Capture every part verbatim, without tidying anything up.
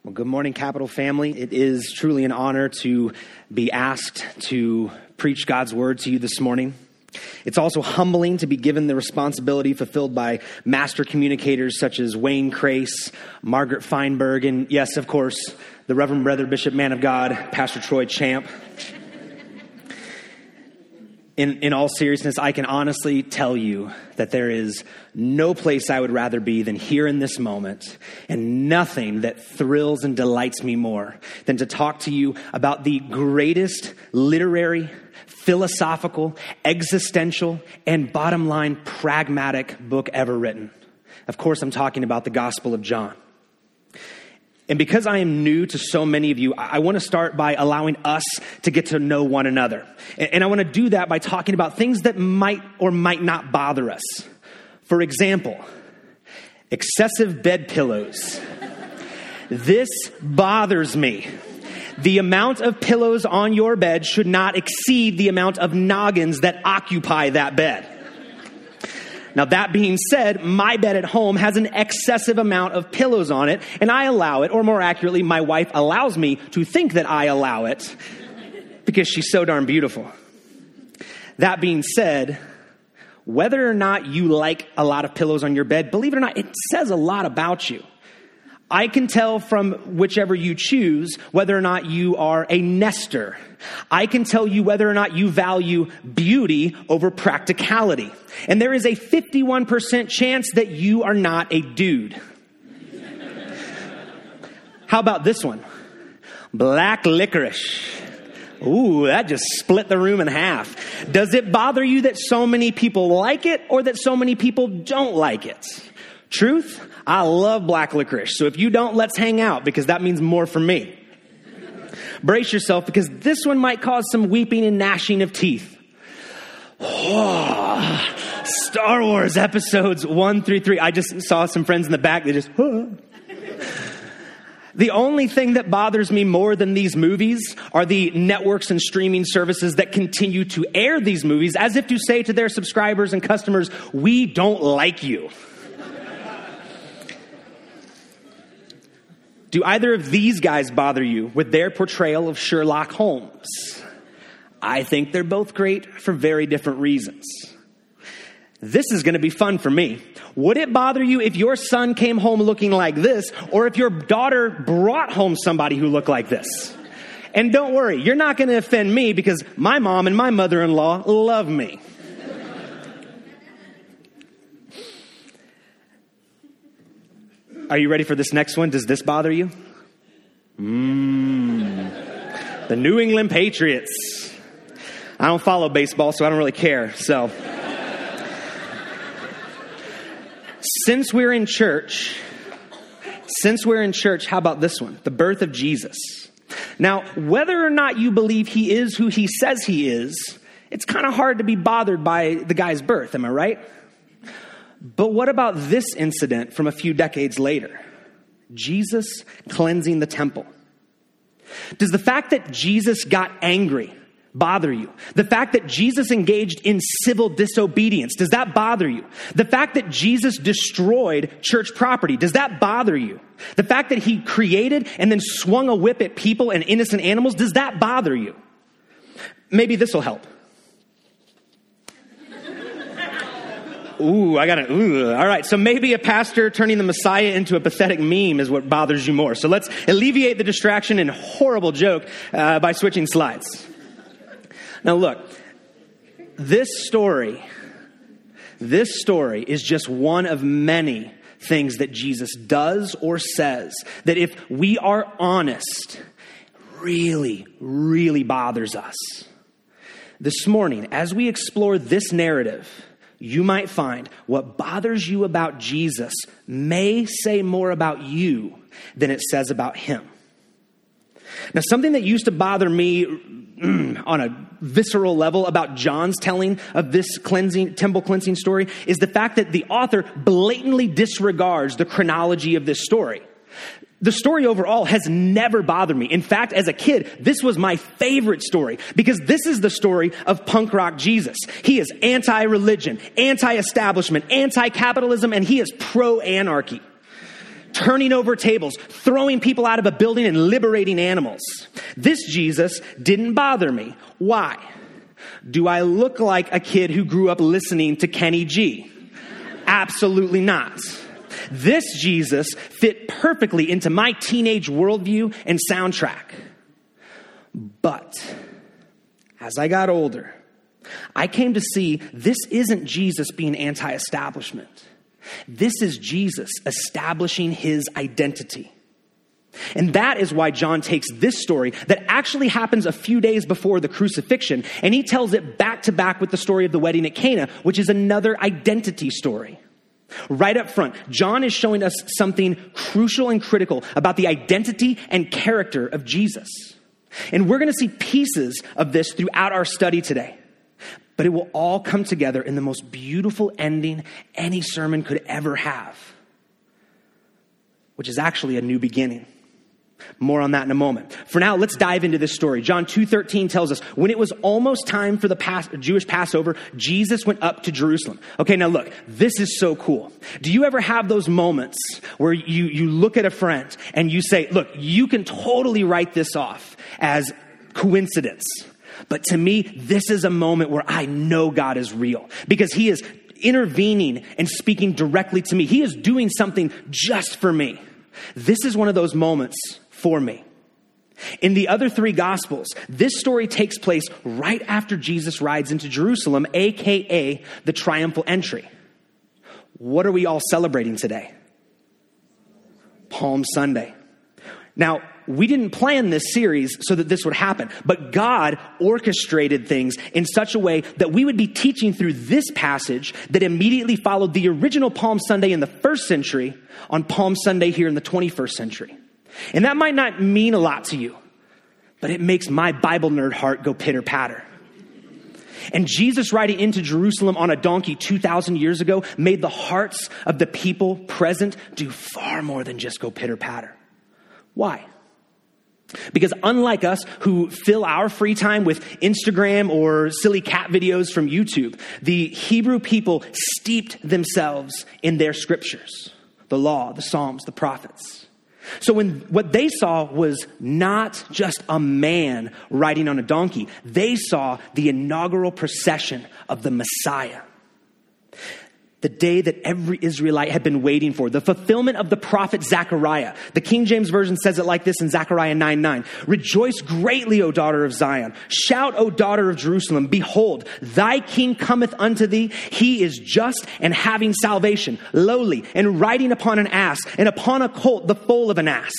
Well, good morning, Capital family. It is truly an honor to be asked to preach God's word to you this morning. It's also humbling to be given the responsibility fulfilled by master communicators such as Wayne Crace, Margaret Feinberg, and yes, of course, the Reverend Brother Bishop Man of God, Pastor Troy Champ. In, in all seriousness, I can honestly tell you that there is no place I would rather be than here in this moment, and nothing that thrills and delights me more than to talk to you about the greatest literary, philosophical, existential, and bottom line pragmatic book ever written. Of course, I'm talking about the Gospel of John. And because I am new to so many of you, I want to start by allowing us to get to know one another. And I want to do that by talking about things that might or might not bother us. For example, excessive bed pillows. This bothers me. The amount of pillows on your bed should not exceed the amount of noggins that occupy that bed. Now, that being said, my bed at home has an excessive amount of pillows on it, and I allow it, or more accurately, my wife allows me to think that I allow it because she's so darn beautiful. That being said, whether or not you like a lot of pillows on your bed, believe it or not, it says a lot about you. I can tell from whichever you choose whether or not you are a nester. I can tell you whether or not you value beauty over practicality. And there is a fifty-one percent chance that you are not a dude. How about this one? Black licorice. Ooh, that just split the room in half. Does it bother you that so many people like it or that so many people don't like it? Truth? I love black licorice. So if you don't, let's hang out because that means more for me. Brace yourself because this one might cause some weeping and gnashing of teeth. Oh, Star Wars episodes one through three. I just saw some friends in the back. They just, oh. The only thing that bothers me more than these movies are the networks and streaming services that continue to air these movies as if to say to their subscribers and customers, we don't like you. Do either of these guys bother you with their portrayal of Sherlock Holmes? I think they're both great for very different reasons. This is going to be fun for me. Would it bother you if your son came home looking like this, or if your daughter brought home somebody who looked like this? And don't worry, you're not going to offend me because my mom and my mother-in-law love me. Are you ready for this next one? Does this bother you? Mmm. The New England Patriots. I don't follow baseball, so I don't really care. So, since we're in church, since we're in church, how about this one? The birth of Jesus. Now, whether or not you believe he is who he says he is, it's kind of hard to be bothered by the guy's birth. Am I right? But what about this incident from a few decades later? Jesus cleansing the temple. Does the fact that Jesus got angry bother you? The fact that Jesus engaged in civil disobedience, does that bother you? The fact that Jesus destroyed church property, does that bother you? The fact that he created and then swung a whip at people and innocent animals, does that bother you? Maybe this will help. Ooh, I got it. Ooh, all right. So maybe a pastor turning the Messiah into a pathetic meme is what bothers you more. So let's alleviate the distraction and horrible joke uh, by switching slides. Now look, this story, this story is just one of many things that Jesus does or says that if we are honest, really, really bothers us. This morning, as we explore this narrative, you might find what bothers you about Jesus may say more about you than it says about him. Now, something that used to bother me mm, on a visceral level about John's telling of this cleansing, temple cleansing story is the fact that the author blatantly disregards the chronology of this story. The story overall has never bothered me. In fact, as a kid, this was my favorite story because this is the story of punk rock Jesus. He is anti-religion, anti-establishment, anti-capitalism, and he is pro-anarchy. turning over tables, throwing people out of a building, and liberating animals. This Jesus didn't bother me. Why? Do I look like a kid who grew up listening to Kenny G? Absolutely not. This Jesus fit perfectly into my teenage worldview and soundtrack. But as I got older, I came to see this isn't Jesus being anti-establishment. This is Jesus establishing his identity. And that is why John takes this story that actually happens a few days before the crucifixion, and he tells it back to back with the story of the wedding at Cana, which is another identity story. Right up front, John is showing us something crucial and critical about the identity and character of Jesus. And we're going to see pieces of this throughout our study today. But it will all come together in the most beautiful ending any sermon could ever have, which is actually a new beginning. More on that in a moment. For now, let's dive into this story. John two thirteen tells us, when it was almost time for the Pas- Jewish Passover, Jesus went up to Jerusalem. Okay, now look, this is so cool. Do you ever have those moments where you, you look at a friend and you say, look, you can totally write this off as coincidence. But to me, this is a moment where I know God is real because he is intervening and speaking directly to me. He is doing something just for me. This is one of those moments for me. In the other three Gospels, this story takes place right after Jesus rides into Jerusalem, A K A the triumphal entry. What are we all celebrating today? Palm Sunday. Now, we didn't plan this series so that this would happen, but God orchestrated things in such a way that we would be teaching through this passage that immediately followed the original Palm Sunday in the first century on Palm Sunday here in the twenty-first century. And that might not mean a lot to you, but it makes my Bible nerd heart go pitter patter. And Jesus riding into Jerusalem on a donkey two thousand years ago made the hearts of the people present do far more than just go pitter patter. Why? Because unlike us who fill our free time with Instagram or silly cat videos from YouTube, the Hebrew people steeped themselves in their scriptures, the law, the Psalms, the prophets. So when what they saw was not just a man riding on a donkey, they saw the inaugural procession of the Messiah. The day that every Israelite had been waiting for, the fulfillment of the prophet Zechariah. The King James Version says it like this in Zechariah nine nine. Rejoice greatly, O daughter of Zion. Shout, O daughter of Jerusalem. Behold, thy king cometh unto thee. He is just and having salvation, lowly and riding upon an ass, and upon a colt, the foal of an ass.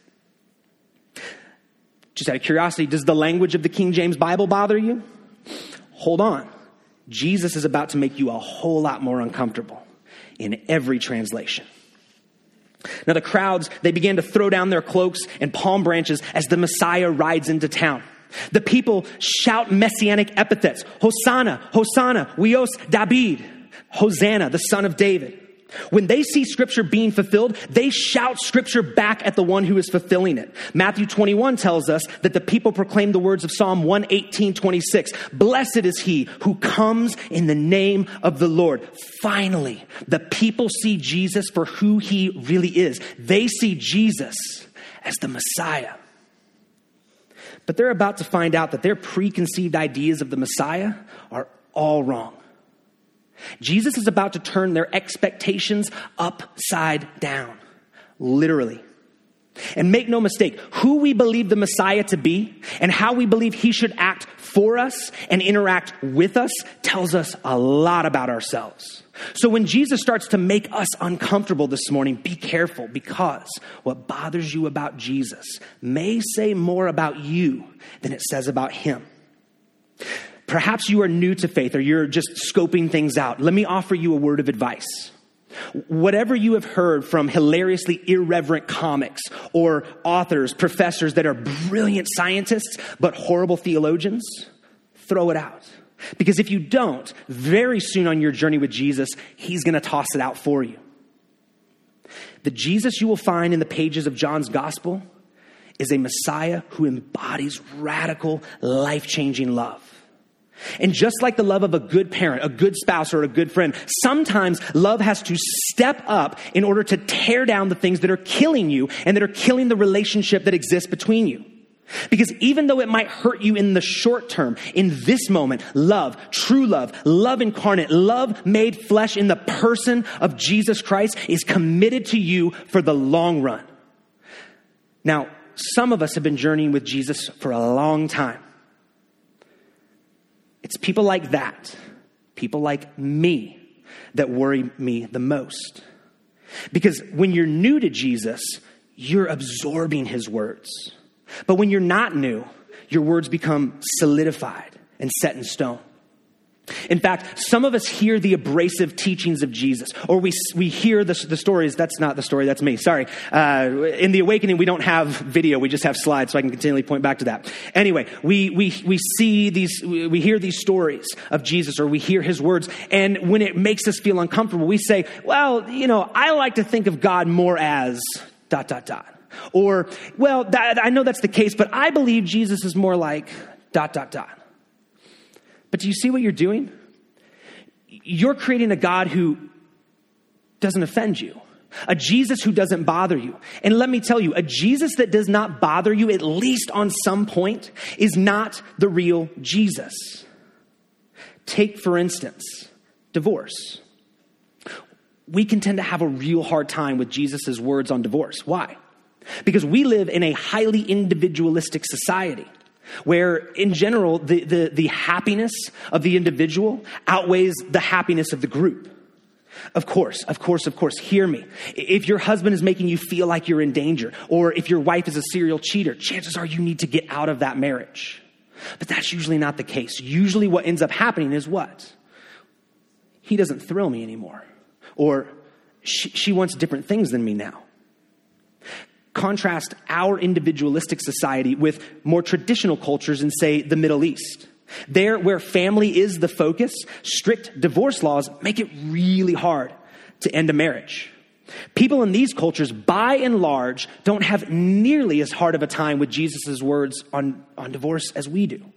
Just out of curiosity, does the language of the King James Bible bother you? Hold on. Jesus is about to make you a whole lot more uncomfortable in every translation. Now the crowds, they began to throw down their cloaks and palm branches as the Messiah rides into town. The people shout messianic epithets. Hosanna, Hosanna, Huios David. Hosanna, the son of David. When they see scripture being fulfilled, they shout scripture back at the one who is fulfilling it. Matthew twenty-one tells us that the people proclaim the words of Psalm one eighteen twenty-six. Blessed is he who comes in the name of the Lord. Finally, the people see Jesus for who he really is. They see Jesus as the Messiah. But they're about to find out that their preconceived ideas of the Messiah are all wrong. Jesus is about to turn their expectations upside down, literally. And make no mistake, who we believe the Messiah to be and how we believe he should act for us and interact with us tells us a lot about ourselves. So when Jesus starts to make us uncomfortable this morning, be careful, because what bothers you about Jesus may say more about you than it says about him. Perhaps you are new to faith or you're just scoping things out. Let me offer you a word of advice. Whatever you have heard from hilariously irreverent comics or authors, professors that are brilliant scientists but horrible theologians, throw it out. Because if you don't, very soon on your journey with Jesus, he's going to toss it out for you. The Jesus you will find in the pages of John's gospel is a Messiah who embodies radical, life-changing love. And just like the love of a good parent, a good spouse, or a good friend, sometimes love has to step up in order to tear down the things that are killing you and that are killing the relationship that exists between you. Because even though it might hurt you in the short term, in this moment, love, true love, love incarnate, love made flesh in the person of Jesus Christ is committed to you for the long run. Now, some of us have been journeying with Jesus for a long time. It's people like that, people like me, that worry me the most. Because when you're new to Jesus, you're absorbing his words. But when you're not new, your words become solidified and set in stone. In fact, some of us hear the abrasive teachings of Jesus, or we we hear the, the stories. That's not the story, that's me, sorry. Uh, in The Awakening, we don't have video, we just have slides, so I can continually point back to that. Anyway, we we we see these, we hear these stories of Jesus, or we hear his words, and when it makes us feel uncomfortable, we say, well, you know, I like to think of God more as dot, dot, dot. Or, well, that, I know that's the case, but I believe Jesus is more like dot, dot, dot. But do you see what you're doing? You're creating a God who doesn't offend you, a Jesus who doesn't bother you. And let me tell you, a Jesus that does not bother you, at least on some point, is not the real Jesus. Take, for instance, divorce. We can tend to have a real hard time with Jesus' words on divorce. Why? Because we live in a highly individualistic society where, in general, the, the, the happiness of the individual outweighs the happiness of the group. Of course, of course, of course, hear me. If your husband is making you feel like you're in danger, or if your wife is a serial cheater, chances are you need to get out of that marriage. But that's usually not the case. Usually what ends up happening is what? He doesn't thrill me anymore. Or she, she wants different things than me now. Contrast our individualistic society with more traditional cultures in, say, the Middle East. There, where family is the focus, strict divorce laws make it really hard to end a marriage. People in these cultures, by and large, don't have nearly as hard of a time with Jesus' words on, on divorce as we do.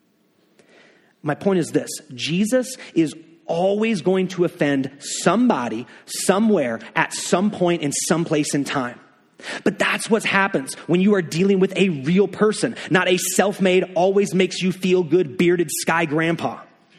My point is this: Jesus is always going to offend somebody, somewhere, at some point, in some place in time. But that's what happens when you are dealing with a real person, not a self-made, always makes you feel good, bearded sky grandpa.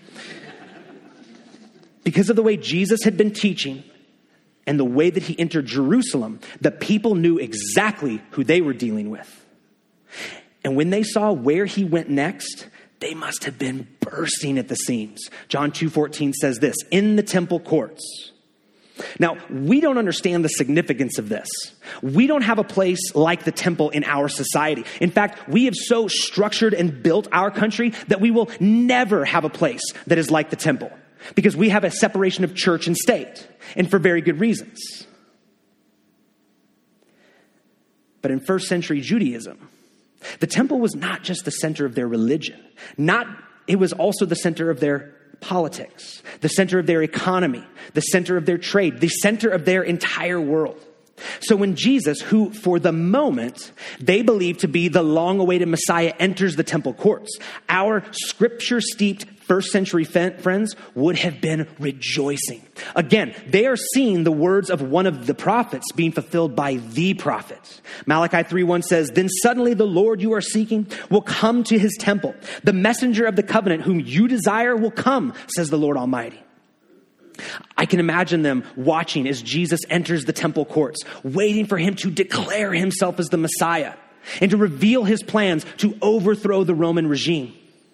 Because of the way Jesus had been teaching and the way that he entered Jerusalem, the people knew exactly who they were dealing with. And when they saw where he went next, they must have been bursting at the seams. John two fourteen says this, in the temple courts. Now, we don't understand the significance of this. We don't have a place like the temple in our society. In fact, we have so structured and built our country that we will never have a place that is like the temple, because we have a separation of church and state, and for very good reasons. But in first century Judaism, the temple was not just the center of their religion. Not, it was also the center of their politics, the center of their economy, the center of their trade, the center of their entire world. So when Jesus, who for the moment they believe to be the long-awaited Messiah, enters the temple courts, our scripture-steeped first century friends would have been rejoicing. Again, they are seeing the words of one of the prophets being fulfilled by the prophet. Malachi three one says, then suddenly the Lord you are seeking will come to his temple. The messenger of the covenant whom you desire will come, says the Lord Almighty. I can imagine them watching as Jesus enters the temple courts, waiting for him to declare himself as the Messiah and to reveal his plans to overthrow the Roman regime.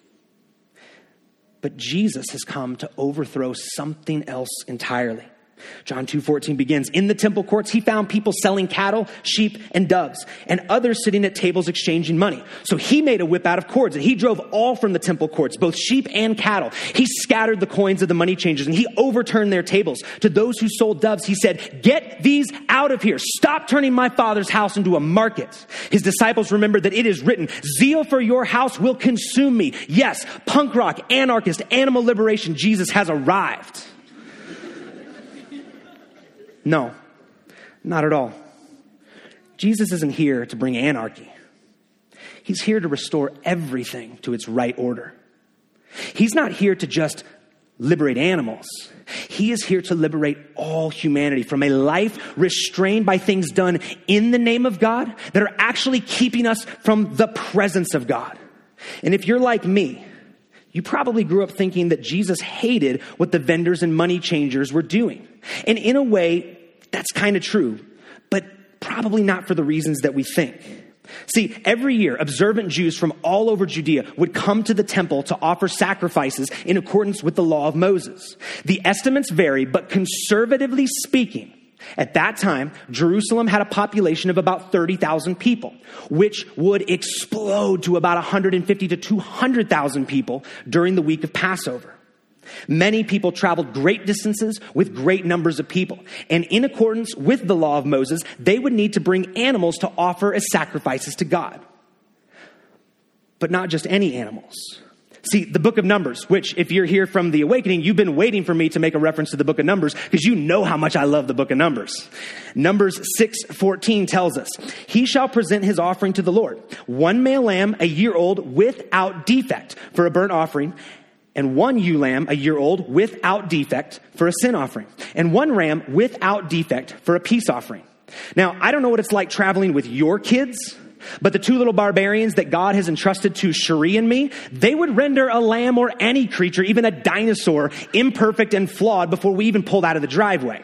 But Jesus has come to overthrow something else entirely. John two fourteen begins, in the temple courts, he found people selling cattle, sheep, and doves, and others sitting at tables exchanging money. So he made a whip out of cords, and he drove all from the temple courts, both sheep and cattle. He scattered the coins of the money changers, and he overturned their tables. To those who sold doves, he said, get these out of here. Stop turning my Father's house into a market. His disciples remembered that it is written, zeal for your house will consume me. Yes, punk rock, anarchist, animal liberation, Jesus has arrived. No, not at all. Jesus isn't here to bring anarchy. He's here to restore everything to its right order. He's not here to just liberate animals. He is here to liberate all humanity from a life restrained by things done in the name of God that are actually keeping us from the presence of God. And if you're like me, you probably grew up thinking that Jesus hated what the vendors and money changers were doing. And in a way, that's kind of true, but probably not for the reasons that we think. See, every year, observant Jews from all over Judea would come to the temple to offer sacrifices in accordance with the law of Moses. The estimates vary, but conservatively speaking, at that time, Jerusalem had a population of about thirty thousand people, which would explode to about one hundred fifty to two hundred thousand people during the week of Passover. Many people traveled great distances with great numbers of people. And in accordance with the law of Moses, they would need to bring animals to offer as sacrifices to God. But not just any animals. See, the book of Numbers, which if you're here from the Awakening, you've been waiting for me to make a reference to the book of Numbers because you know how much I love the book of Numbers. Numbers six fourteen tells us, he shall present his offering to the Lord, one male lamb a year old without defect for a burnt offering, and one ewe lamb a year old without defect for a sin offering, and one ram without defect for a peace offering. Now, I don't know what it's like traveling with your kids, but the two little barbarians that God has entrusted to Cherie and me, they would render a lamb or any creature, even a dinosaur, imperfect and flawed before we even pulled out of the driveway.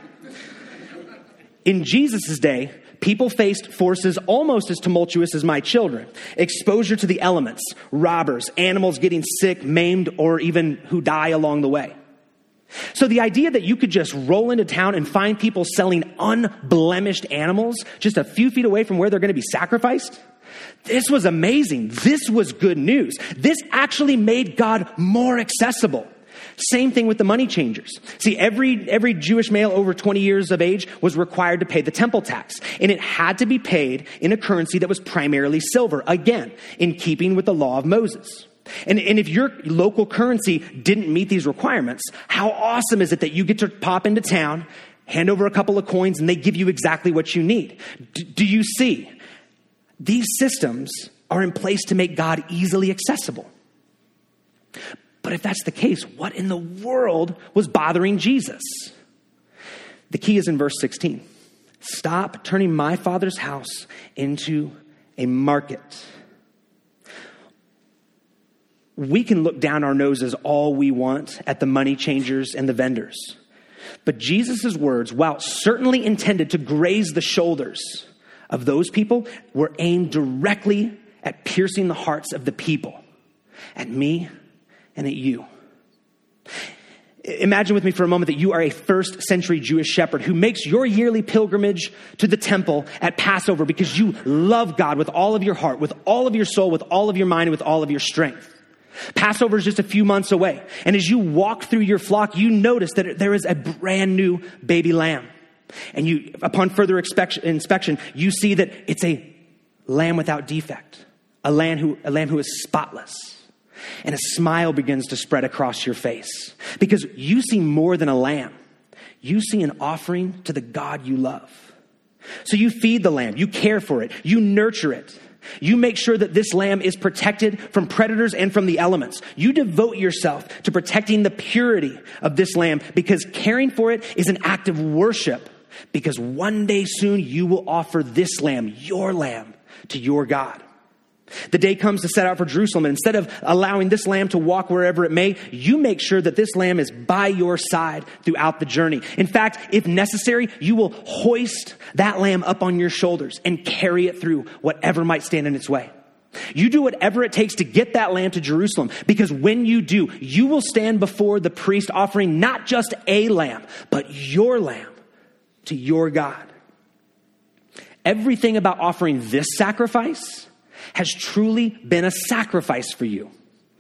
In Jesus' day, people faced forces almost as tumultuous as my children. Exposure to the elements, robbers, animals getting sick, maimed, or even who die along the way. So the idea that you could just roll into town and find people selling unblemished animals just a few feet away from where they're going to be sacrificed, this was amazing. This was good news. This actually made God more accessible. Same thing with the money changers. See, every every Jewish male over twenty years of age was required to pay the temple tax, and it had to be paid in a currency that was primarily silver, again, in keeping with the law of Moses. And, and if your local currency didn't meet these requirements, how awesome is it that you get to pop into town, hand over a couple of coins, and they give you exactly what you need? D- do you see? These systems are in place to make God easily accessible. But if that's the case, what in the world was bothering Jesus? The key is in verse sixteen. Stop turning my Father's house into a market. We can look down our noses all we want at the money changers and the vendors. But Jesus' words, while certainly intended to graze the shoulders of those people, were aimed directly at piercing the hearts of the people, at me and at you. Imagine with me for a moment that you are a first century Jewish shepherd who makes your yearly pilgrimage to the temple at Passover because you love God with all of your heart, with all of your soul, with all of your mind, and with all of your strength. Passover is just a few months away. And as you walk through your flock, you notice that there is a brand new baby lamb. And you, upon further inspection, you see that it's a lamb without defect, a lamb who, a lamb who is spotless. And a smile begins to spread across your face because you see more than a lamb. You see an offering to the God you love. So you feed the lamb, you care for it, you nurture it. You make sure that this lamb is protected from predators and from the elements. You devote yourself to protecting the purity of this lamb because caring for it is an act of worship, because one day soon you will offer this lamb, your lamb, to your God. The day comes to set out for Jerusalem, and instead of allowing this lamb to walk wherever it may, you make sure that this lamb is by your side throughout the journey. In fact, if necessary, you will hoist that lamb up on your shoulders and carry it through whatever might stand in its way. You do whatever it takes to get that lamb to Jerusalem, because when you do, you will stand before the priest offering not just a lamb, but your lamb to your God. Everything about offering this sacrifice has truly been a sacrifice for you.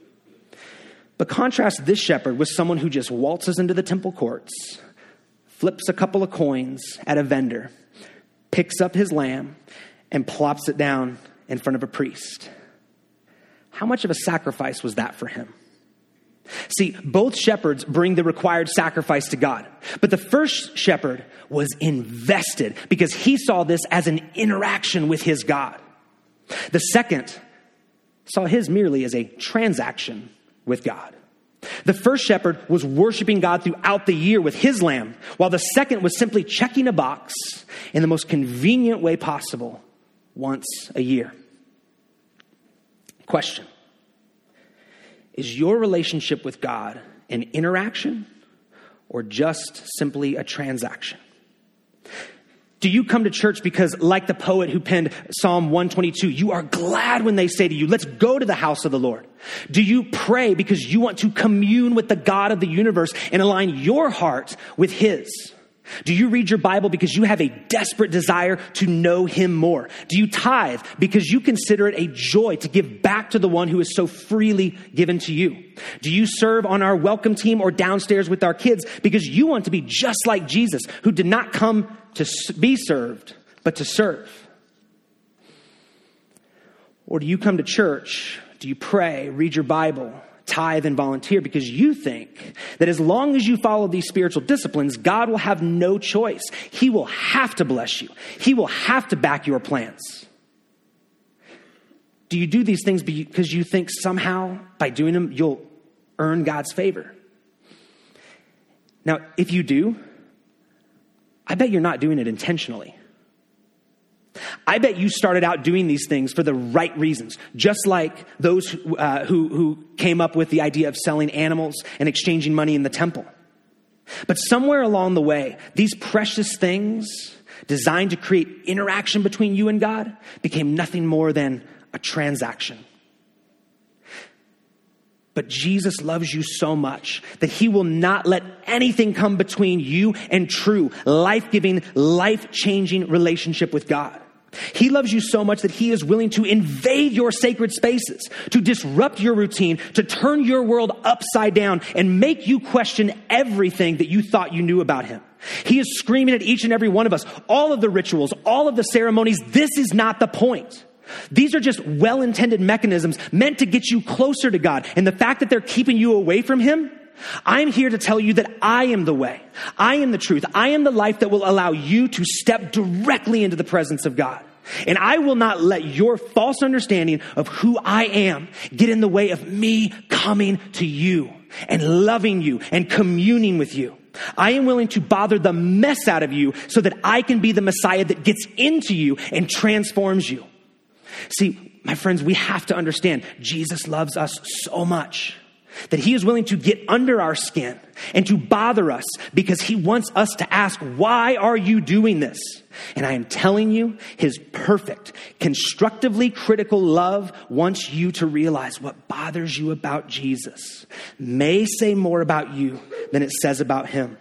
But contrast this shepherd with someone who just waltzes into the temple courts, flips a couple of coins at a vendor, picks up his lamb, and plops it down in front of a priest. How much of a sacrifice was that for him? See, both shepherds bring the required sacrifice to God. But the first shepherd was invested because he saw this as an interaction with his God. The second saw his merely as a transaction with God. The first shepherd was worshiping God throughout the year with his lamb, while the second was simply checking a box in the most convenient way possible once a year. Question: is your relationship with God an interaction or just simply a transaction? Do you come to church because, like the poet who penned Psalm one twenty-two, you are glad when they say to you, let's go to the house of the Lord? Do you pray because you want to commune with the God of the universe and align your heart with his? Do you read your Bible because you have a desperate desire to know him more? Do you tithe because you consider it a joy to give back to the one who is so freely given to you? Do you serve on our welcome team or downstairs with our kids because you want to be just like Jesus, who did not come to be served, but to serve? Or do you come to church, do you pray, read your Bible, tithe and volunteer because you think that as long as you follow these spiritual disciplines, God will have no choice. He will have to bless you. He will have to back your plans. Do you do these things because you think somehow by doing them, you'll earn God's favor? Now, if you do, I bet you're not doing it intentionally. I bet you started out doing these things for the right reasons, just like those who, uh, who, who came up with the idea of selling animals and exchanging money in the temple. But somewhere along the way, these precious things designed to create interaction between you and God became nothing more than a transaction. But Jesus loves you so much that he will not let anything come between you and true, life-giving, life-changing relationship with God. He loves you so much that he is willing to invade your sacred spaces, to disrupt your routine, to turn your world upside down and make you question everything that you thought you knew about him. He is screaming at each and every one of us, all of the rituals, all of the ceremonies, this is not the point. These are just well-intended mechanisms meant to get you closer to God. And the fact that they're keeping you away from him, I'm here to tell you that I am the way. I am the truth. I am the life that will allow you to step directly into the presence of God. And I will not let your false understanding of who I am get in the way of me coming to you and loving you and communing with you. I am willing to bother the mess out of you so that I can be the Messiah that gets into you and transforms you. See, my friends, we have to understand Jesus loves us so much that he is willing to get under our skin and to bother us because he wants us to ask, why are you doing this? And I am telling you, his perfect, constructively critical love wants you to realize what bothers you about Jesus may say more about you than it says about him.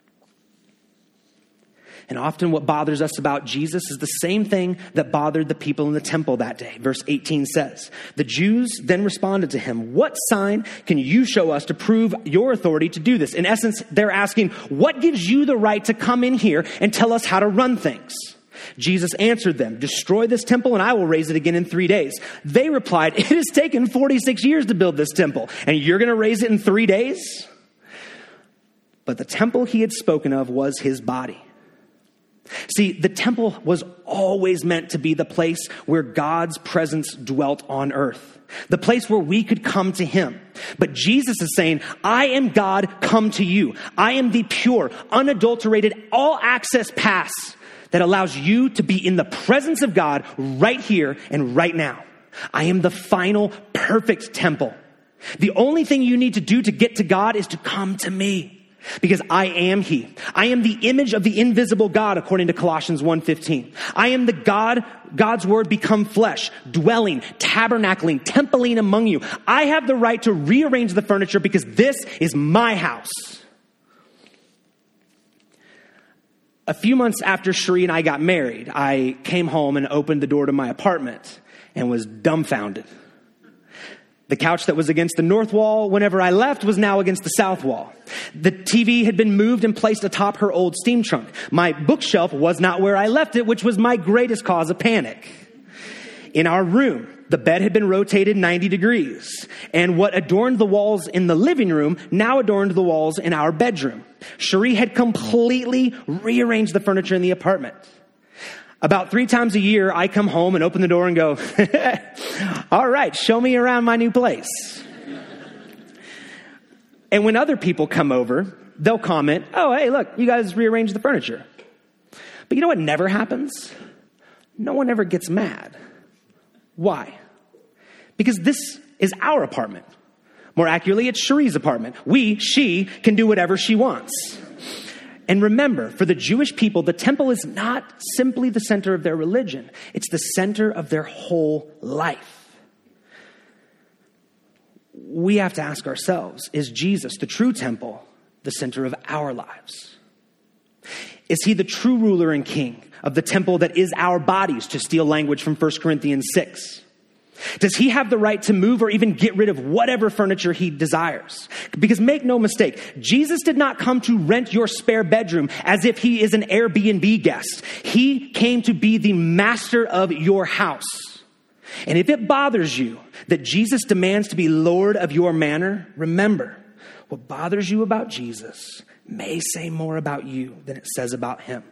And often what bothers us about Jesus is the same thing that bothered the people in the temple that day. Verse eighteen says, the Jews then responded to him, what sign can you show us to prove your authority to do this? In essence, they're asking, what gives you the right to come in here and tell us how to run things? Jesus answered them, destroy this temple and I will raise it again in three days. They replied, it has taken forty-six years to build this temple and you're going to raise it in three days? But the temple he had spoken of was his body. See, the temple was always meant to be the place where God's presence dwelt on earth, the place where we could come to him. But Jesus is saying, I am God, come to you. I am the pure, unadulterated, all access pass that allows you to be in the presence of God right here and right now. I am the final, perfect temple. The only thing you need to do to get to God is to come to me. Because I am he. I am the image of the invisible God, according to Colossians one fifteen. I am the God, God's word become flesh, dwelling, tabernacling, templing among you. I have the right to rearrange the furniture because this is my house. A few months after Cherie and I got married, I came home and opened the door to my apartment and was dumbfounded. The couch that was against the north wall whenever I left was now against the south wall. The T V had been moved and placed atop her old steam trunk. My bookshelf was not where I left it, which was my greatest cause of panic. In our room, the bed had been rotated ninety degrees, and what adorned the walls in the living room now adorned the walls in our bedroom. Cherie had completely rearranged the furniture in the apartment. About three times a year, I come home and open the door and go, all right, show me around my new place. And when other people come over, they'll comment, oh, hey, look, you guys rearranged the furniture. But you know what never happens? No one ever gets mad. Why? Because this is our apartment. More accurately, it's Cherie's apartment. We, she, can do whatever she wants. And remember, for the Jewish people, the temple is not simply the center of their religion. It's the center of their whole life. We have to ask ourselves, is Jesus, the true temple, the center of our lives? Is he the true ruler and king of the temple that is our bodies, to steal language from First Corinthians six? Does he have the right to move or even get rid of whatever furniture he desires? Because make no mistake, Jesus did not come to rent your spare bedroom as if he is an Airbnb guest. He came to be the master of your house. And if it bothers you that Jesus demands to be Lord of your manor, remember, what bothers you about Jesus may say more about you than it says about him.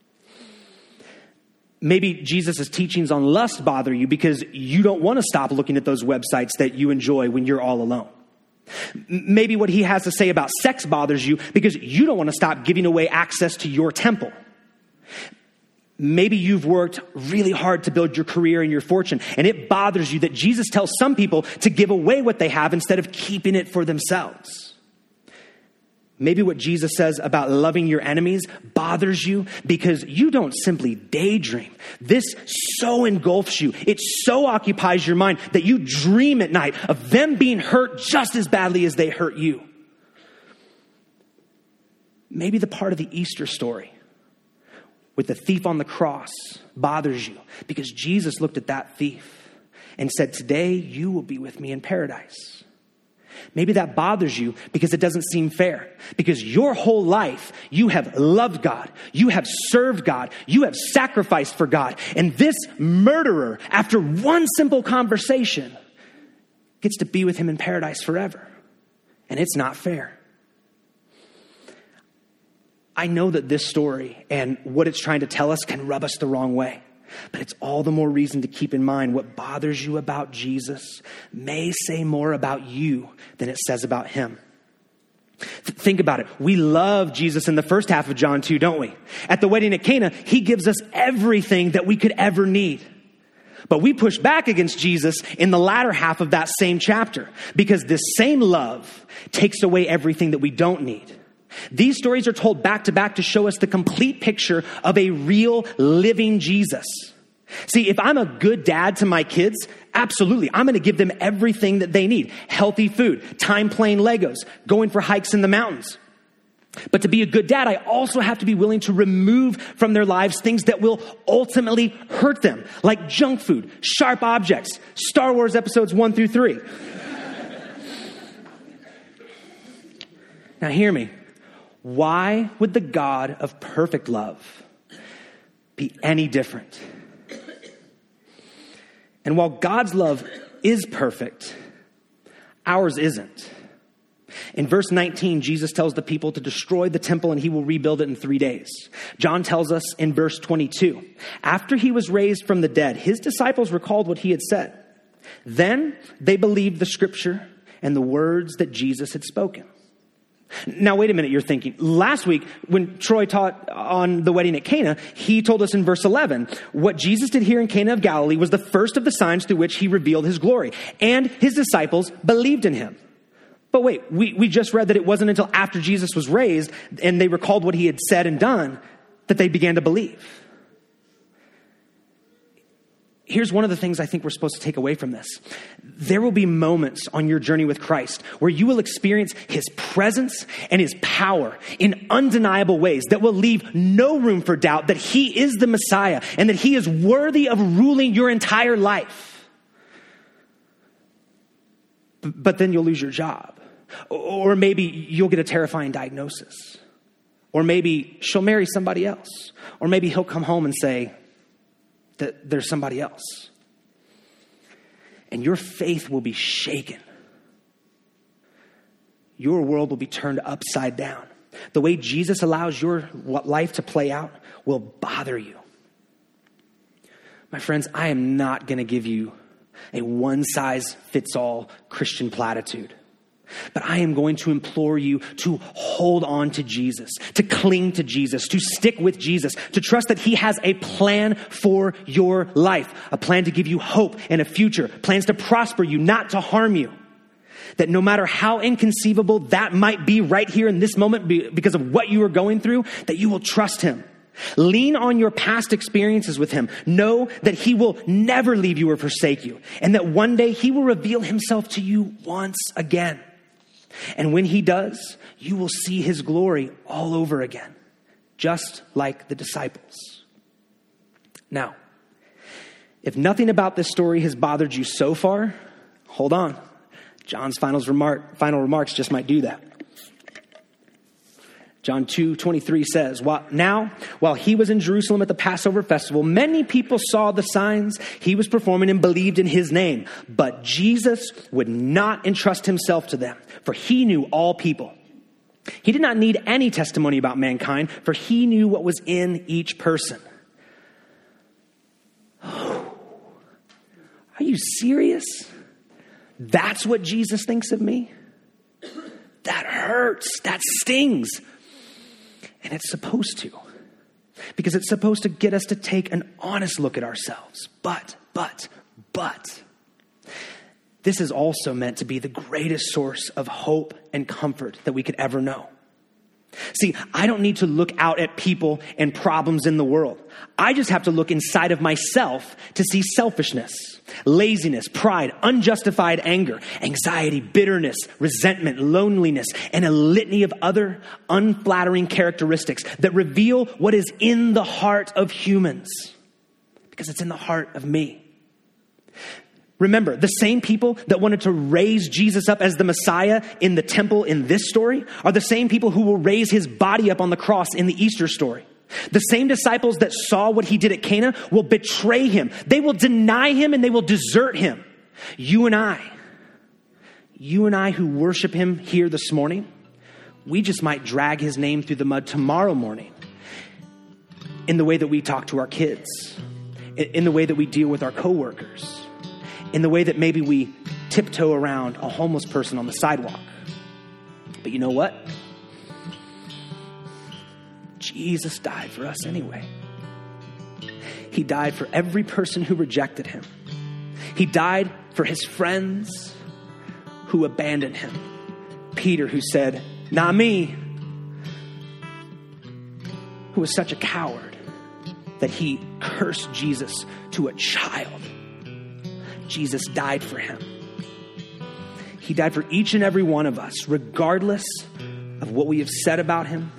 Maybe Jesus' teachings on lust bother you because you don't want to stop looking at those websites that you enjoy when you're all alone. Maybe what he has to say about sex bothers you because you don't want to stop giving away access to your temple. Maybe you've worked really hard to build your career and your fortune, and it bothers you that Jesus tells some people to give away what they have instead of keeping it for themselves. Maybe what Jesus says about loving your enemies bothers you because you don't simply daydream. This so engulfs you. It so occupies your mind that you dream at night of them being hurt just as badly as they hurt you. Maybe the part of the Easter story with the thief on the cross bothers you because Jesus looked at that thief and said, today you will be with me in paradise. Maybe that bothers you because it doesn't seem fair. Because your whole life, you have loved God. You have served God. You have sacrificed for God. And this murderer, after one simple conversation, gets to be with him in paradise forever. And it's not fair. I know that this story and what it's trying to tell us can rub us the wrong way. But it's all the more reason to keep in mind what bothers you about Jesus may say more about you than it says about him. Th- think about it. We love Jesus in the first half of John two, don't we? At the wedding at Cana, he gives us everything that we could ever need. But we push back against Jesus in the latter half of that same chapter because this same love takes away everything that we don't need. These stories are told back to back to show us the complete picture of a real living Jesus. See, if I'm a good dad to my kids, absolutely, I'm going to give them everything that they need. Healthy food, time playing Legos, going for hikes in the mountains. But to be a good dad, I also have to be willing to remove from their lives things that will ultimately hurt them, like junk food, sharp objects, Star Wars episodes one through three. Now hear me. Why would the God of perfect love be any different? And while God's love is perfect, ours isn't. In verse nineteen, Jesus tells the people to destroy the temple and he will rebuild it in three days. John tells us in verse twenty-two, after he was raised from the dead, his disciples recalled what he had said. Then they believed the scripture and the words that Jesus had spoken. Now, wait a minute, you're thinking. Last week, when Troy taught on the wedding at Cana, he told us in verse eleven, what Jesus did here in Cana of Galilee was the first of the signs through which he revealed his glory. And his disciples believed in him. But wait, we, we just read that it wasn't until after Jesus was raised and they recalled what he had said and done that they began to believe. Here's one of the things I think we're supposed to take away from this. There will be moments on your journey with Christ where you will experience his presence and his power in undeniable ways that will leave no room for doubt that he is the Messiah and that he is worthy of ruling your entire life. But then you'll lose your job. Or maybe you'll get a terrifying diagnosis. Or maybe she'll marry somebody else. Or maybe he'll come home and say that there's somebody else. And your faith will be shaken. Your world will be turned upside down. The way Jesus allows your life to play out will bother you. My friends, I am not going to give you a one-size-fits-all Christian platitude. But I am going to implore you to hold on to Jesus, to cling to Jesus, to stick with Jesus, to trust that he has a plan for your life, a plan to give you hope and a future, plans to prosper you, not to harm you. That no matter how inconceivable that might be right here in this moment because of what you are going through, that you will trust him. Lean on your past experiences with him. Know that he will never leave you or forsake you, and that one day he will reveal himself to you once again. And when he does, you will see his glory all over again, just like the disciples. Now, if nothing about this story has bothered you so far, hold on. John's final, remark, final remarks just might do that. John two twenty-three says, now, while he was in Jerusalem at the Passover festival, many people saw the signs he was performing and believed in his name. But Jesus would not entrust himself to them, for he knew all people. He did not need any testimony about mankind, for he knew what was in each person. Are you serious? That's what Jesus thinks of me? That hurts. That stings. And it's supposed to, because it's supposed to get us to take an honest look at ourselves. But, but, but, this is also meant to be the greatest source of hope and comfort that we could ever know. See, I don't need to look out at people and problems in the world. I just have to look inside of myself to see selfishness, laziness, pride, unjustified anger, anxiety, bitterness, resentment, loneliness, and a litany of other unflattering characteristics that reveal what is in the heart of humans, because it's in the heart of me. Remember, the same people that wanted to raise Jesus up as the Messiah in the temple in this story are the same people who will raise his body up on the cross in the Easter story. The same disciples that saw what he did at Cana will betray him. They will deny him and they will desert him. You and I, you and I who worship him here this morning, we just might drag his name through the mud tomorrow morning in the way that we talk to our kids, in the way that we deal with our coworkers, in the way that maybe we tiptoe around a homeless person on the sidewalk. But you know what? Jesus died for us anyway. He died for every person who rejected him. He died for his friends who abandoned him. Peter, who said, "Not me," who was such a coward that he cursed Jesus to a child. Jesus died for him. He died for each and every one of us, regardless of what we have said about him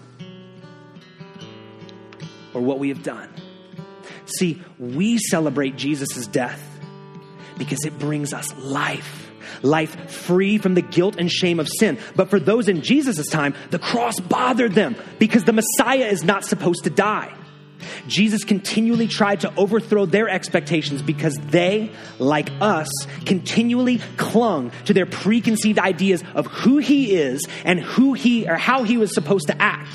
or what we have done. See, we celebrate Jesus' death because it brings us life, life free from the guilt and shame of sin. But for those in Jesus' time, the cross bothered them because the Messiah is not supposed to die. Jesus continually tried to overthrow their expectations because they, like us, continually clung to their preconceived ideas of who he is and who he or how he was supposed to act.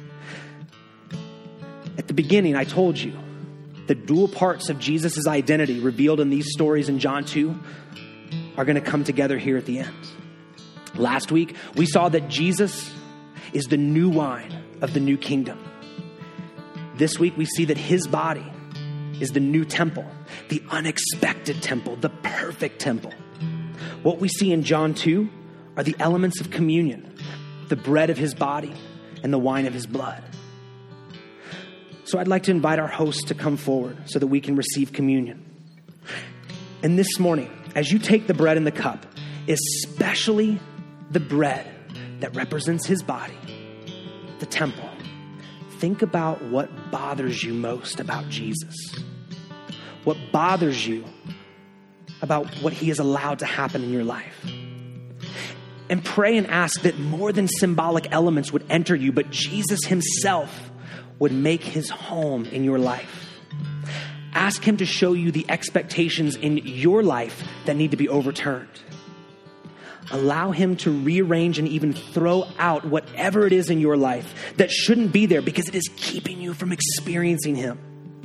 At the beginning, I told you the dual parts of Jesus' identity revealed in these stories in John two are going to come together here at the end. Last week, we saw that Jesus is the new wine of the new kingdom. This week, we see that his body is the new temple, the unexpected temple, the perfect temple. What we see in John two are the elements of communion, the bread of his body and the wine of his blood. So I'd like to invite our host to come forward so that we can receive communion. And this morning, as you take the bread and the cup, especially the bread that represents his body, the temple, think about what bothers you most about Jesus. What bothers you about what he has allowed to happen in your life. And pray and ask that more than symbolic elements would enter you, but Jesus himself would make his home in your life. Ask him to show you the expectations in your life that need to be overturned. Allow him to rearrange and even throw out whatever it is in your life that shouldn't be there because it is keeping you from experiencing him.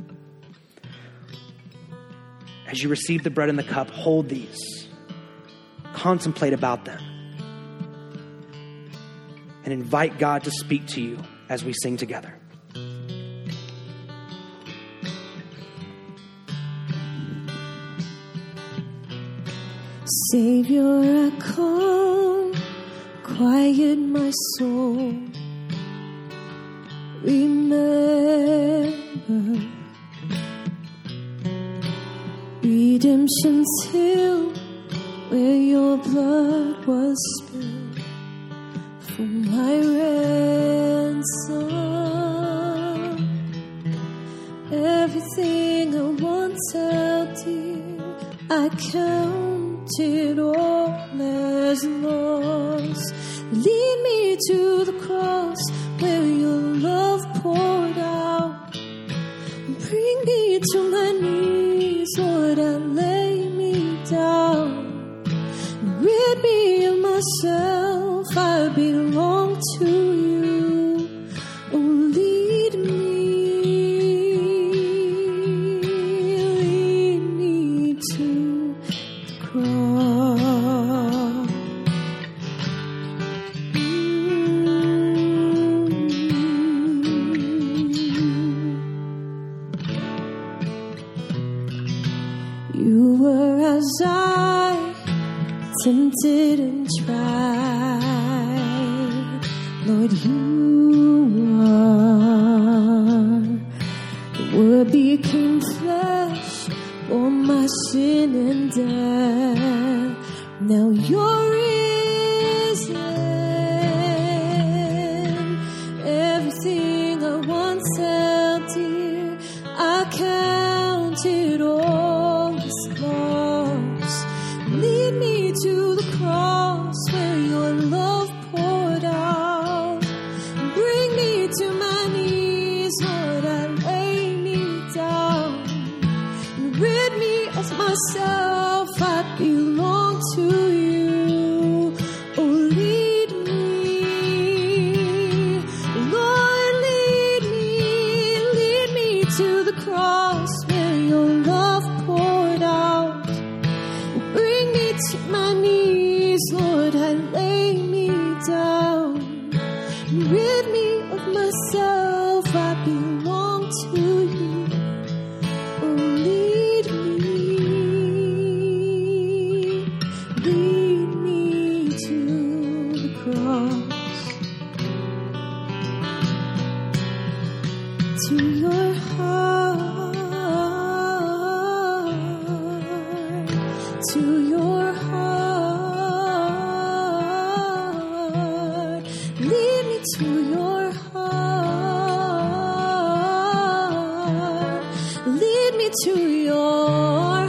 As you receive the bread and the cup, hold these. Contemplate about them. and invite God to speak to you as we sing together. Savior, I come, quiet my soul. Remember, redemption's hill, where your blood was spilled for my ransom. Everything I once held dear, I counted all as lost. Lead me to the cross where your love poured out. Bring me to my knees, Lord, I lay me down. Rid me of myself, I belong to you. Oh, lead me, lead me to the cross. You were as I, tempted and tried. Lord, you are. The Word became flesh, bore my sin and death. Now you're risen. Everything I once held dear, I counted all as lost. Lead me to the cross where your love poured out. Bring me to my knees, Lord, I lay me down. Rid me of myself, I belong to you. Oh, lead me, Lord, lead me, lead me to the cross where your love poured out. Bring me to my knees, Lord, I lay me down. Rid me of myself, I belong to you. Oh, lead me, lead me to the cross, to your heart, to your heart. Lead me to your heart. Lead me to your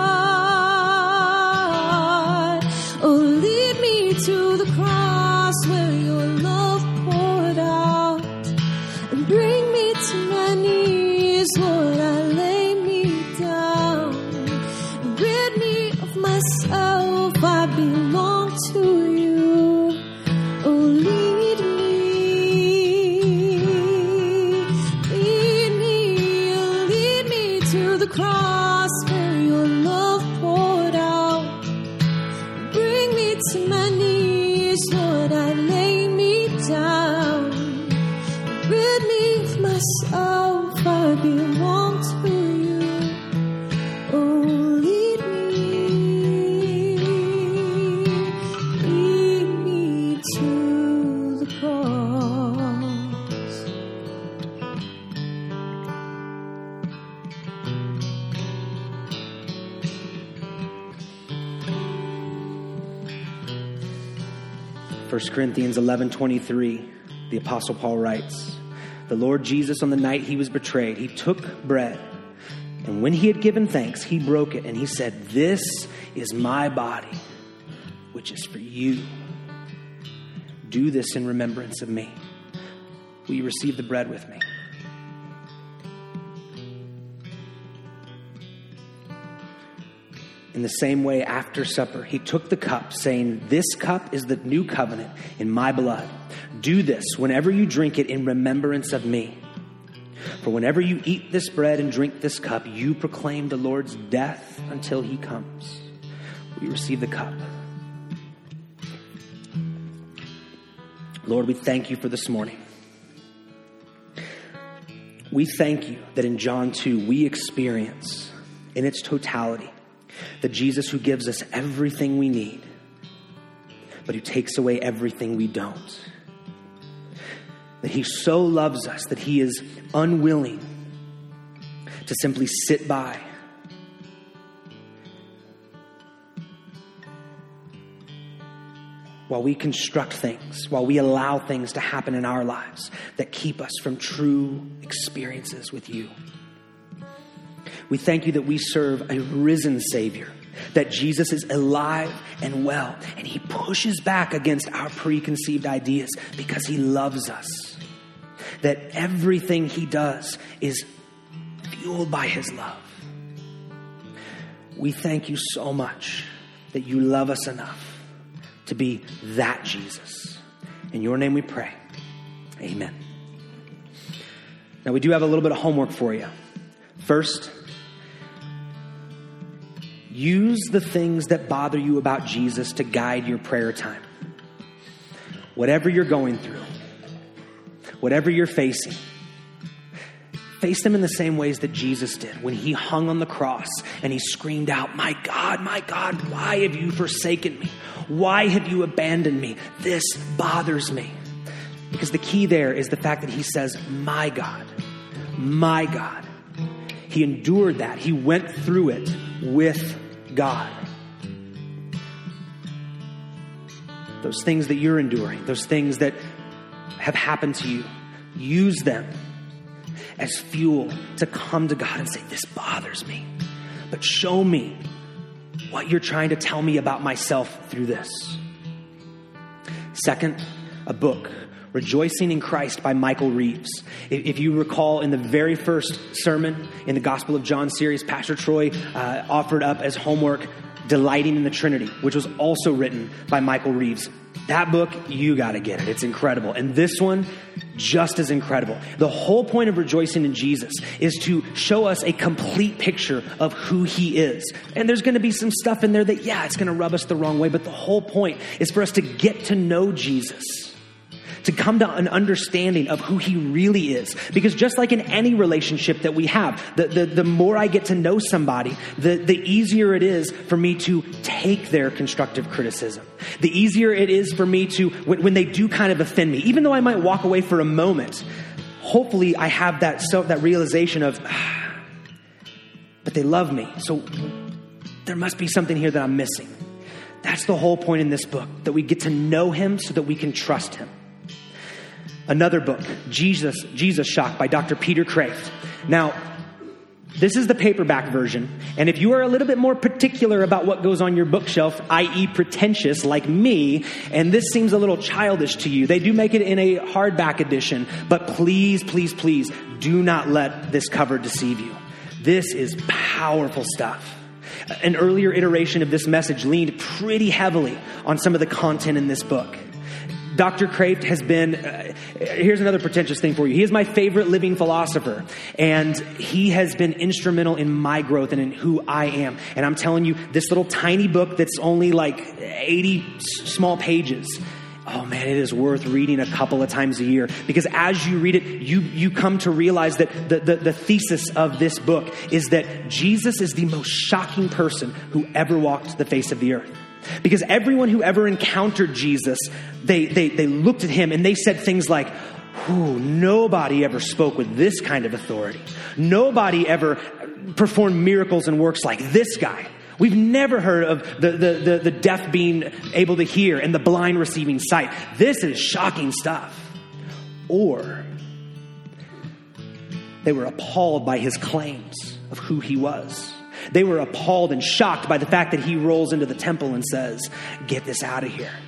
heart. Oh, lead me to the cross where your love poured out. And bring me to my knees, Lord, I lay me down. Rid me of myself, I belong to you. Oh, lead me, lead me, lead me to the cross where your love poured out. Bring me to my knees, Lord, I lay me down. Rid me of myself, I belong to you. Oh, lead me, lead me to the cross. First Corinthians eleven twenty-three, the Apostle Paul writes, "The Lord Jesus, on the night he was betrayed, he took bread, and when he had given thanks, he broke it, and he said, 'This is my body, which is for you. Do this in remembrance of me.' Will you receive the bread with me?" In the same way, after supper, he took the cup, saying, "This cup is the new covenant in my blood. Do this whenever you drink it in remembrance of me. For whenever you eat this bread and drink this cup, you proclaim the Lord's death until he comes." We receive the cup. Lord, we thank you for this morning. We thank you that in John two, we experience in its totality the Jesus who gives us everything we need, but who takes away everything we don't. That he so loves us that he is unwilling to simply sit by while we construct things, while we allow things to happen in our lives that keep us from true experiences with you. We thank you that we serve a risen Savior, that Jesus is alive and well, and he pushes back against our preconceived ideas because he loves us. That everything he does is fueled by his love. We thank you so much that you love us enough to be that Jesus. In your name we pray. Amen. Now we do have a little bit of homework for you. First, use the things that bother you about Jesus to guide your prayer time. Whatever you're going through, whatever you're facing, face them in the same ways that Jesus did when he hung on the cross and he screamed out, "My God, my God, why have you forsaken me? Why have you abandoned me? This bothers me." Because the key there is the fact that he says, "My God, my God." He endured that. He went through it with God. Those things that you're enduring, those things that have happened to you, use them as fuel to come to God and say, "This bothers me, but show me what you're trying to tell me about myself through this." Second, a book, Rejoicing in Christ by Michael Reeves. If you recall, in the very first sermon in the Gospel of John series, Pastor Troy uh, offered up as homework Delighting in the Trinity, which was also written by Michael Reeves. That book, you got to get it. It's incredible. And this one, just as incredible. The whole point of Rejoicing in Jesus is to show us a complete picture of who he is. And there's going to be some stuff in there that, yeah, it's going to rub us the wrong way. But the whole point is for us to get to know Jesus, to come to an understanding of who he really is. Because just like in any relationship that we have, the, the, the more I get to know somebody, the, the easier it is for me to take their constructive criticism. The easier it is for me to, when, when they do kind of offend me, even though I might walk away for a moment, hopefully I have that self, that realization of, ah, but they love me. So there must be something here that I'm missing. That's the whole point in this book, that we get to know him so that we can trust him. Another book, Jesus, Jesus Shock by Doctor Peter Kreeft. Now, this is the paperback version. And if you are a little bit more particular about what goes on your bookshelf, that is pretentious like me, and this seems a little childish to you, they do make it in a hardback edition. But please, please, please do not let this cover deceive you. This is powerful stuff. An earlier iteration of this message leaned pretty heavily on some of the content in this book. Doctor Kreeft has been, uh, here's another pretentious thing for you. He is my favorite living philosopher, and he has been instrumental in my growth and in who I am. And I'm telling you, this little tiny book that's only like eighty s- small pages, oh man, it is worth reading a couple of times a year. Because as you read it, you, you come to realize that the, the, the thesis of this book is that Jesus is the most shocking person who ever walked the face of the earth. Because everyone who ever encountered Jesus, they, they, they looked at him and they said things like, "Ooh, nobody ever spoke with this kind of authority. Nobody ever performed miracles and works like this guy. We've never heard of the, the, the, the deaf being able to hear and the blind receiving sight. This is shocking stuff." Or they were appalled by his claims of who he was. They were appalled and shocked by the fact that he rolls into the temple and says, "Get this out of here."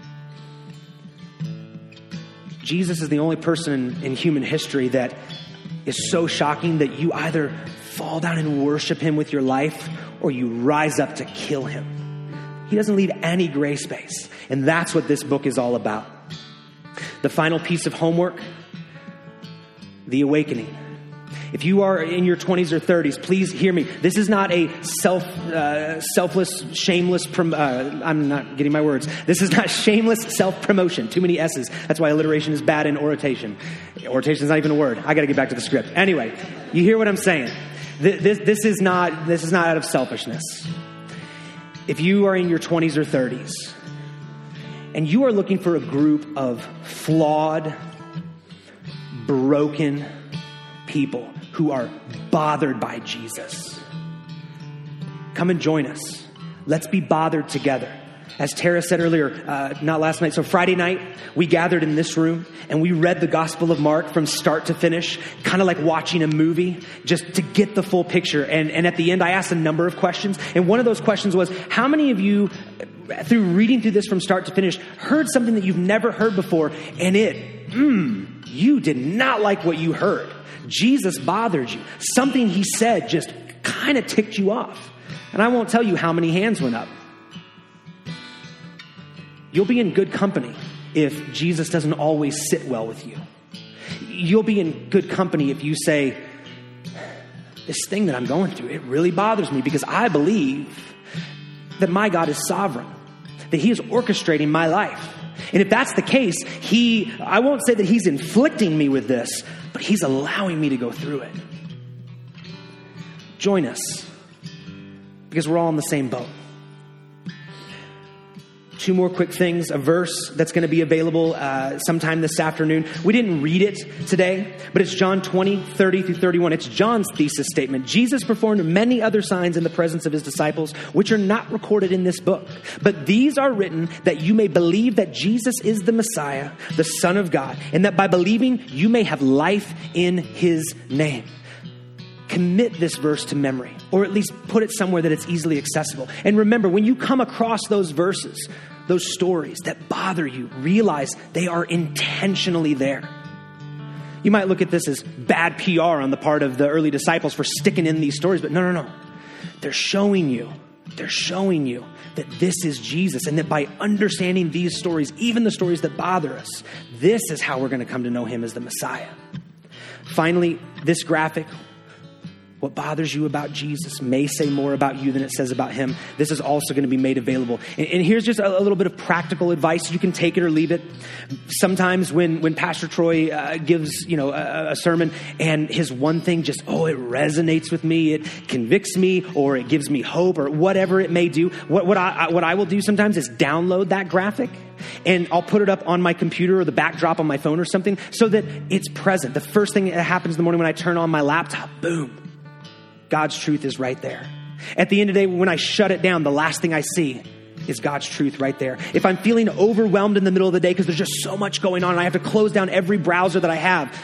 Jesus is the only person in, in human history that is so shocking that you either fall down and worship him with your life or you rise up to kill him. He doesn't leave any gray space. And that's what this book is all about. The final piece of homework, The Awakening. If you are in your twenties or thirties, please hear me. This is not a self, uh, selfless, shameless, prom- uh, I'm not getting my words. This is not shameless self-promotion. Too many S's. That's why alliteration is bad in oration. Oration is not even a word. I got to get back to the script. Anyway, you hear what I'm saying. This, this, this is not, this is not out of selfishness. If you are in your twenties or thirties and you are looking for a group of flawed, broken people who are bothered by Jesus, come and join us. Let's be bothered together. As Tara said earlier, uh, not last night, so Friday night, we gathered in this room and we read the Gospel of Mark from start to finish, kind of like watching a movie, just to get the full picture. And, and at the end, I asked a number of questions. And one of those questions was, how many of you, through reading through this from start to finish, heard something that you've never heard before, and it, mm, you did not like what you heard? Jesus bothered you. Something he said just kind of ticked you off. And I won't tell you how many hands went up. You'll be in good company if Jesus doesn't always sit well with you. You'll be in good company if you say, this thing that I'm going through, it really bothers me because I believe that my God is sovereign, that he is orchestrating my life. And if that's the case, he, I won't say that he's inflicting me with this, but he's allowing me to go through it. Join us, because we're all in the same boat. Two more quick things. A verse that's going to be available uh, sometime this afternoon. We didn't read it today, but it's John twenty, thirty through thirty-one. It's John's thesis statement. Jesus performed many other signs in the presence of his disciples, which are not recorded in this book. But these are written that you may believe that Jesus is the Messiah, the Son of God, and that by believing you may have life in his name. Commit this verse to memory, or at least put it somewhere that it's easily accessible. And remember, when you come across those verses, those stories that bother you, realize they are intentionally there. You might look at this as bad P R on the part of the early disciples for sticking in these stories, but no, no, no. They're showing you, they're showing you that this is Jesus, and that by understanding these stories, even the stories that bother us, this is how we're going to come to know him as the Messiah. Finally, this graphic, what bothers you about Jesus may say more about you than it says about him. This is also going to be made available. And, and here's just a, a little bit of practical advice. You can take it or leave it. Sometimes when, when Pastor Troy uh, gives, you know, a, a sermon and his one thing just, oh, it resonates with me, it convicts me, or it gives me hope, or whatever it may do. What, what I, what I will do sometimes is download that graphic, and I'll put it up on my computer or the backdrop on my phone or something so that it's present. The first thing that happens in the morning when I turn on my laptop, boom, God's truth is right there. At the end of the day, when I shut it down, the last thing I see is God's truth right there. If I'm feeling overwhelmed in the middle of the day because there's just so much going on and I have to close down every browser that I have,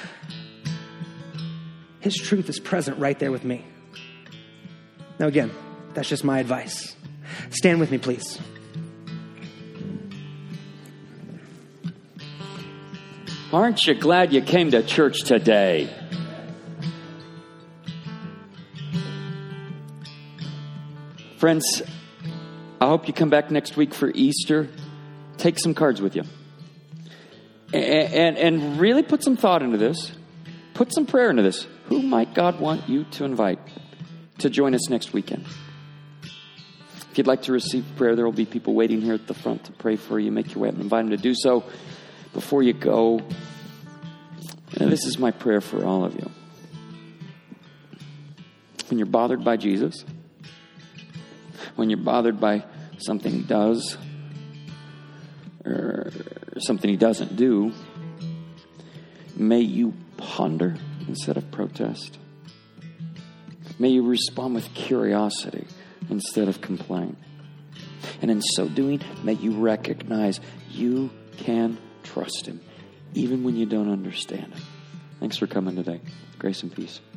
his truth is present right there with me. Now again, that's just my advice. Stand with me, please. Aren't you glad you came to church today? Friends, I hope you come back next week for Easter. Take some cards with you. And, and, and really put some thought into this. Put some prayer into this. Who might God want you to invite to join us next weekend? If you'd like to receive prayer, there will be people waiting here at the front to pray for you. Make your way up and invite them to do so. Before you go, and this is my prayer for all of you. When you're bothered by Jesus, when you're bothered by something he does or something he doesn't do, may you ponder instead of protest. May you respond with curiosity instead of complaint. And in so doing, may you recognize you can trust him even when you don't understand him. Thanks for coming today. Grace and peace.